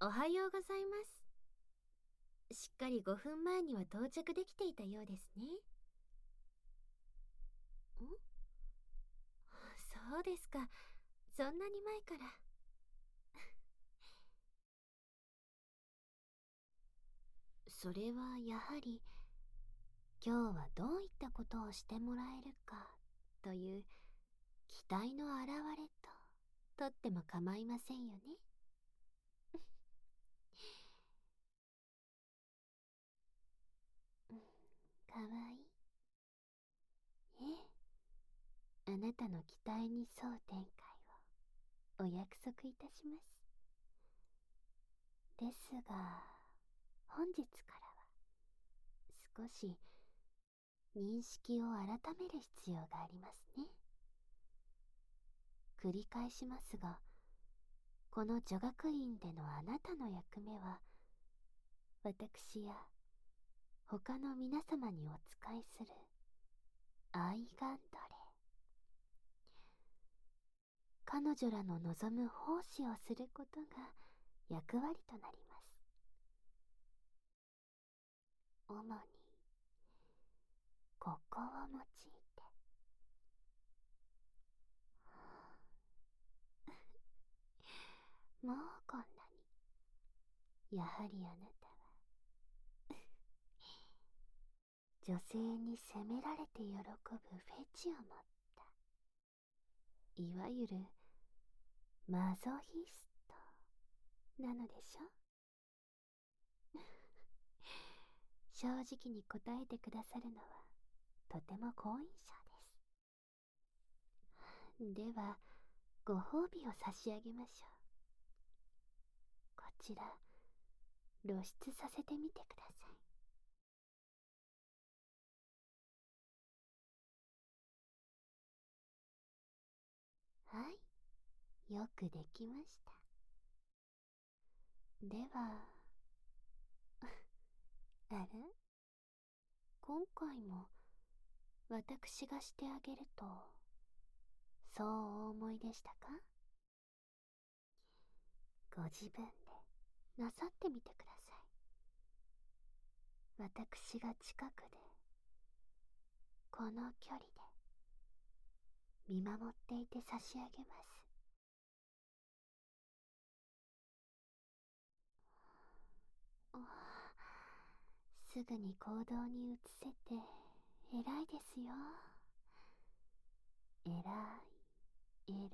おはようございます。しっかり5分前には到着できていたようですね。そうですか。そんなに前から。それはやはり、今日はどういったことをしてもらえるか、という期待の表れと、とっても構いませんよね。うん、かわいい。ええ、あなたの期待に沿う展開をお約束いたします。ですが、本日からは少し認識を改める必要がありますね。繰り返しますが、この女学院でのあなたの役目は、私や他の皆様にお仕えする愛ガンドレ。彼女らの望む奉仕をすることが役割となります。主にここを用いて。もうこんなに。やはりあなたは女性に責められて喜ぶフェチを持った、いわゆるマゾヒストなのでしょ。正直に答えてくださるのはとても好印象です。では、ご褒美を差し上げましょう。こちら、露出させてみてください。はい、よくできました。では、あれ、今回も私がしてあげると、そうお思いでしたか？ご自分でなさってみてください。私が近くで、この距離で見守っていて差し上げます。お、すぐに行動に移せて偉いですよ。偉い、偉い。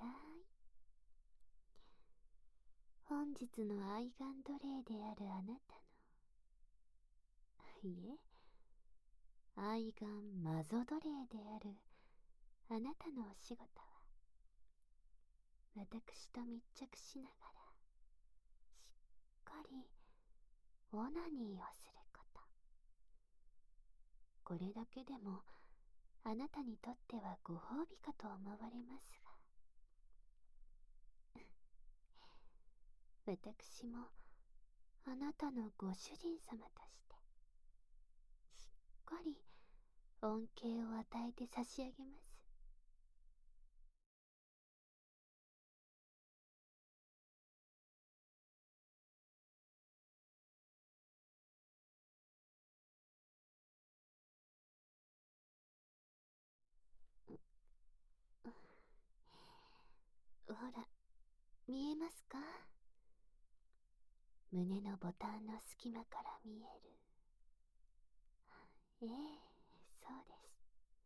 本日の愛玩奴隷であるあなたの、いえ、愛玩魔女奴隷であるあなたのお仕事は、私と密着しながら、しっかりオナニーをすること。これだけでもあなたにとってはご褒美かと思われますが、私もあなたのご主人様として、しっかり恩恵を与えて差し上げます。ほら、見えますか？胸のボタンの隙間から見える。ええ、そうです。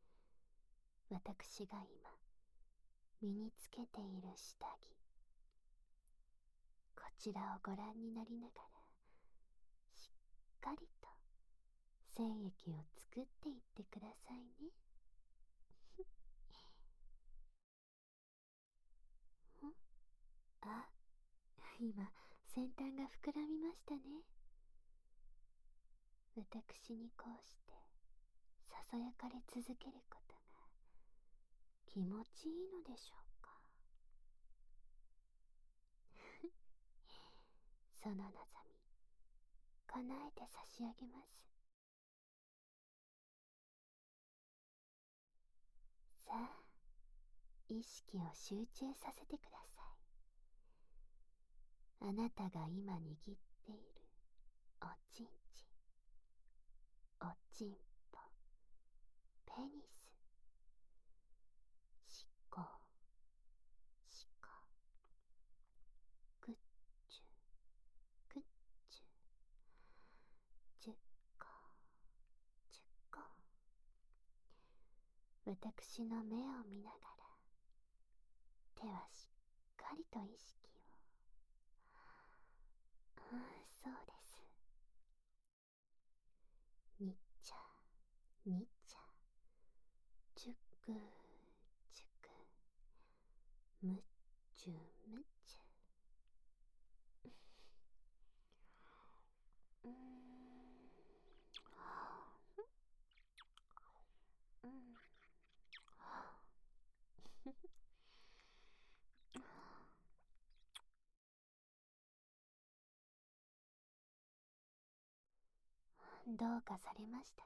私が今、身につけている下着。こちらをご覧になりながら、しっかりと精液を作っていってくださいね。んあ、今、先端が膨らみましたね。私にこうして、ささやかれ続けることが気持ちいいのでしょうか。その望み、叶えて差し上げます。さあ、意識を集中させてください。 あなたが今握っているおちんちん、おちんぽ、ペニス、しっこ、しこ、くっちゅ、くっちゅ、じゅっこ、じゅっこ。私の目を見ながら、手はしっかりと意識を。そうです。にっちゃ、にっちゃ、ちゅく、ちゅく、むっちゅ、むっちゅ。うーん。うん。どうかされましたか？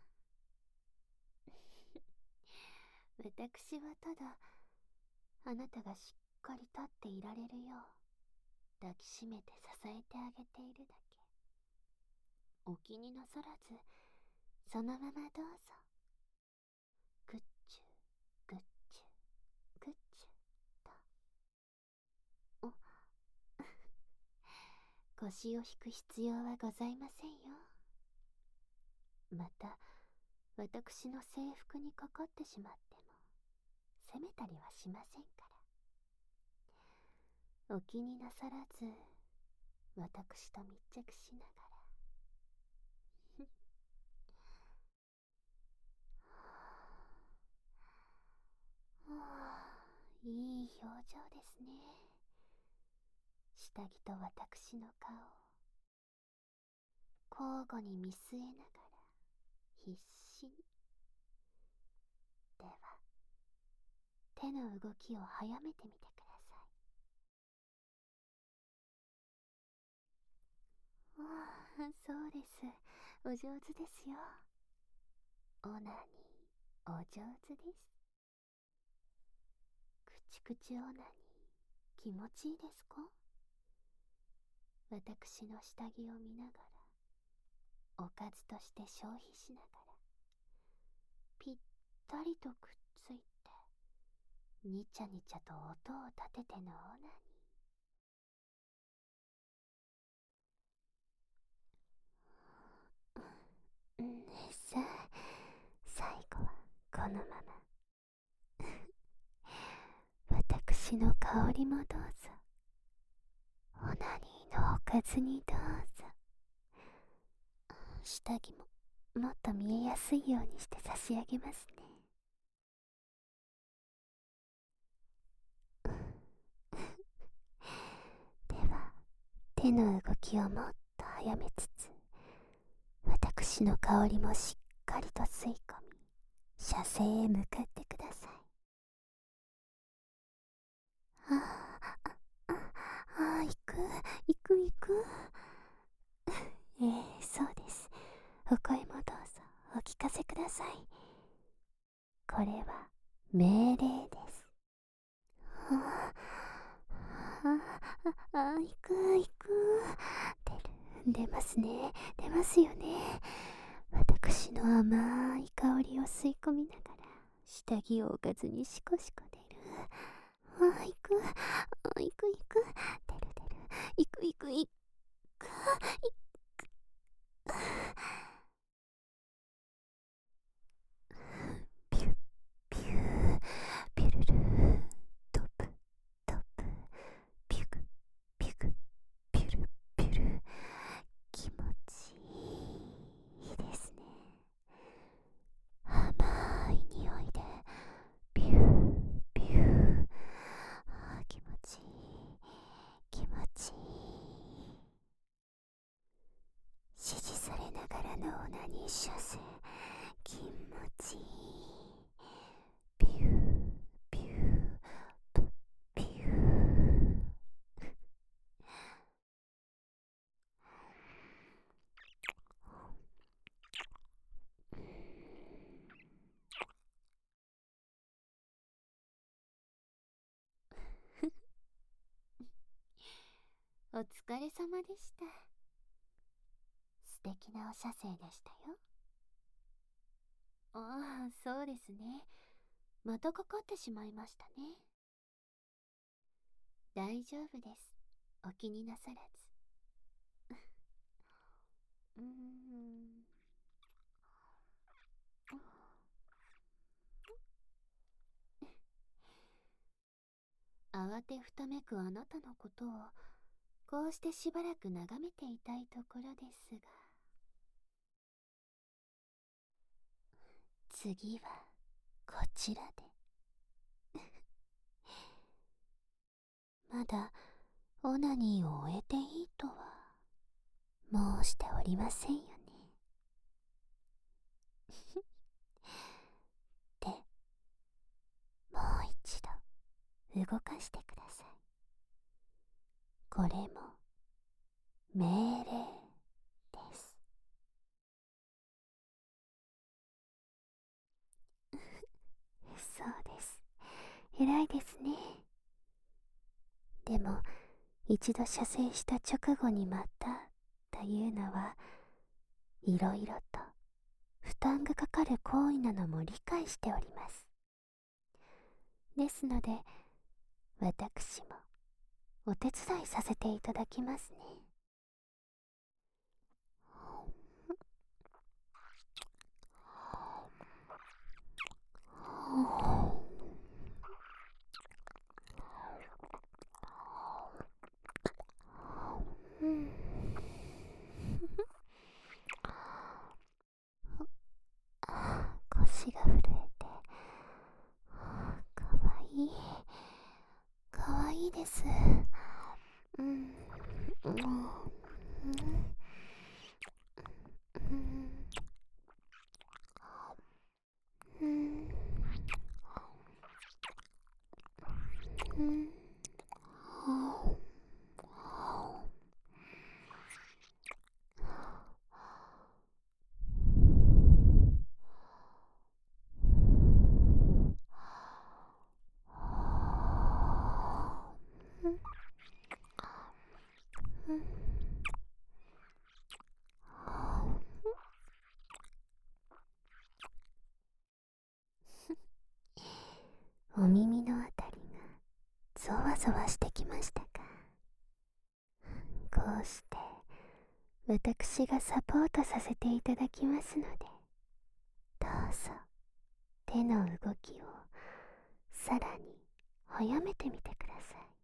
私はただ、あなたがしっかり立っていられるよう、抱きしめて支えてあげているだけ。お気になさらず、そのままどうぞ。ぐっちゅ、ぐっちゅ、ぐっちゅと。腰を引く必要はございませんよ。また、私の制服にかかってしまっても、責めたりはしませんから。お気になさらず、私と密着しながら。いい表情ですね。下着と私の顔交互に見据えながら必死に。では、手の動きを早めてみてください。そうです。お上手ですよ。オナニー、お上手です。くちくちオナニー、気持ちいいですか？私の下着を見ながら、おかずとして消費しながら、ぴったりとくっついて、にちゃにちゃと音を立ててのオナニー。さあ、最後はこのまま。私の香りもどうぞ。オナニーのおかずにどうぞ。下着ももっと見えやすいようにして差し上げますね。では、手の動きをもっと早めつつ、私の香りもしっかりと吸い込み、射精へ向かってください。行く、行く、行く。そうです。お声もどうぞお聞かせください。これは命令です。行く、行く。出ますね。出ますよね。私の甘い香りを吸い込みながら、下着をおかずにしこしこ出る。行く、行く、行く。出る、出る。行く、行く、行く。ピュッ、ピュー、ピュルルー、トップ、トップ、ピュク、ピュク、ピュル、ピュル。気持ちいいですね。甘い匂いでビュービュー。気持ちいい、気持ちいい。指示されながらのオナニー射精、気持ちいい。ビュービュービュー。 お疲れ様でした。素敵なお写生でしたよ。ああ、そうですね。またかかってしまいましたね。大丈夫です。お気になさらず。慌てふためくあなたのことをこうしてしばらく眺めていたいところですが、次はこちらで。まだオナニーを終えていいとは申しておりませんよね。で、もう一度動かしてください。これも命令です。そうです。偉いですね。でも一度射精した直後にまたというのはいろいろと負担がかかる行為なのも理解しております。ですので私もお手伝いさせていただきますね。腰が震えてかわいい、かわいいです。お耳のあたりがゾワゾワしてきましたか。こうして私がサポートさせていただきますので、どうぞ手の動きをさらに早めてみてください。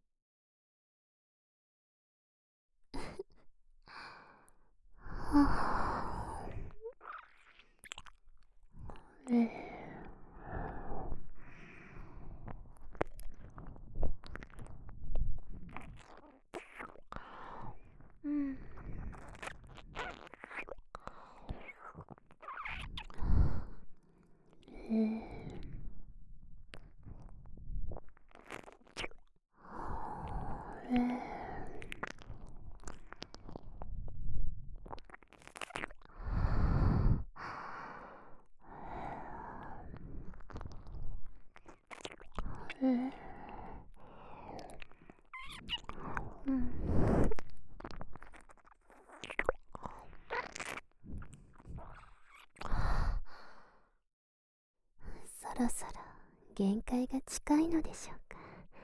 そろそろ限界が近いのでしょうか。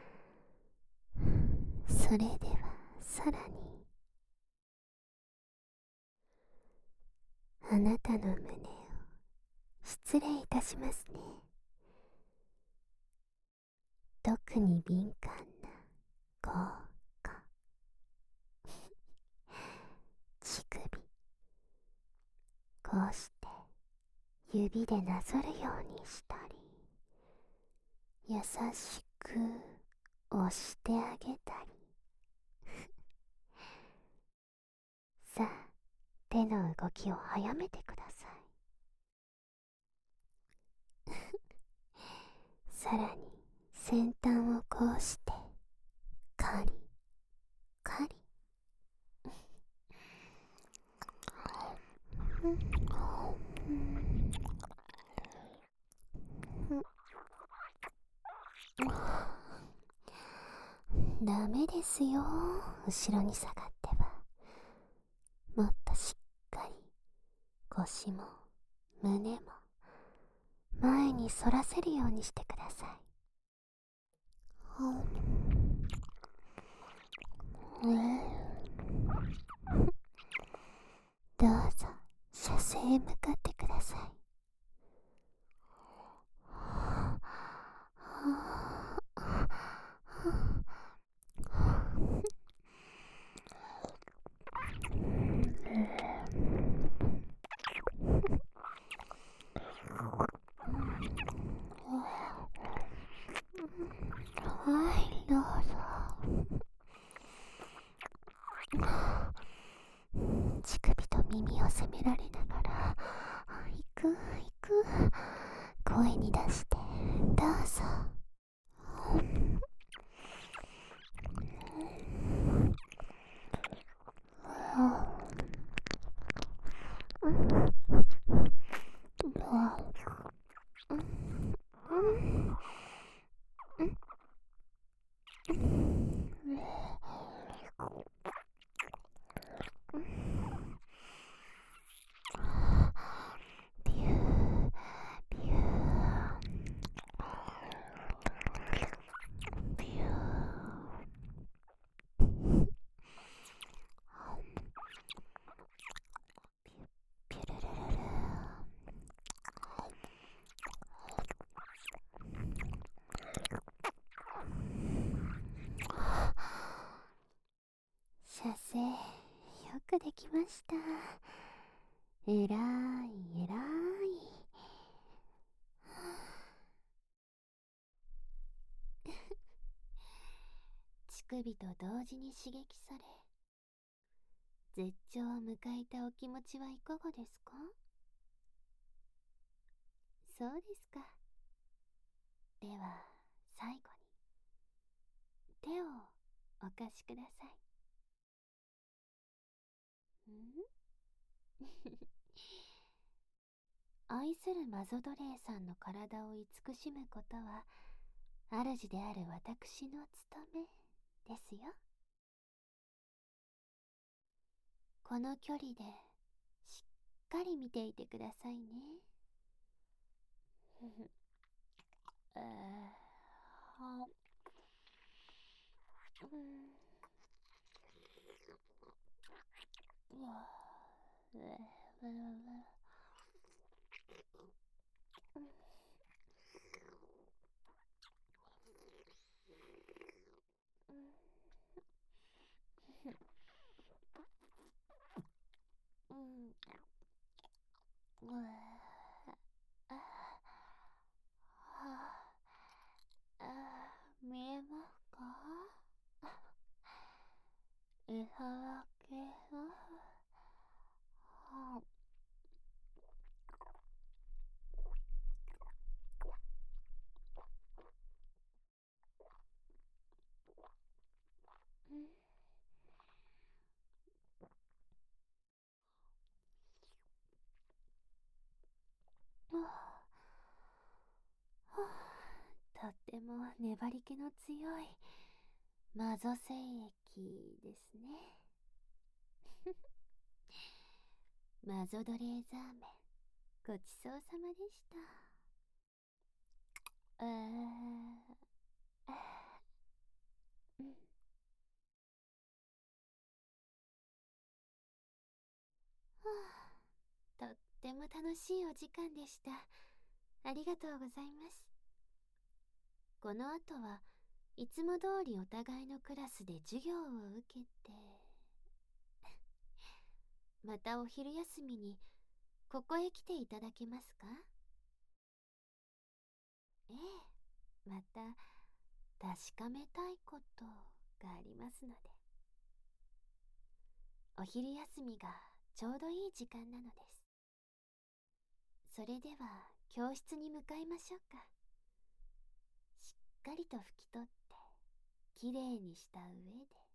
それではさらにあなたの胸を失礼いたしますね。特に敏感な効果乳首、こうして指でなぞるようにしたり、優しく押してあげたりさあ、手の動きを早めてください。さらに先端をこうしてカリカリダメですよ、後ろに下がっては。もっとしっかり腰も胸も前に反らせるようにしてください。どうぞ車線へ向かってください。はい、どうぞ。乳首と耳を責められながら、行く行く、声に出してどうぞ。ビュービュービュー。ピュルルルル。射精よくできました。えらいえらい。乳首と同時に刺激され絶頂を迎えたお気持ちはいかがですか？そうですか。では最後に手をお貸しください。愛するマゾドレーさんの体を慈しむことは主である私の務めですよ。この距離でしっかり見ていてくださいね。見えますか？いただきます。とっても粘り気の強いマゾ精液ですね。マゾドレーザーメン、ごちそうさまでした。とっても楽しいお時間でした。ありがとうございます。この後はいつも通りお互いのクラスで授業を受けてまたお昼休みにここへ来ていただけますか？ええ、また確かめたいことがありますので。お昼休みがちょうどいい時間なのです。それでは教室に向かいましょうか。しっかりと拭き取ってきれいにした上で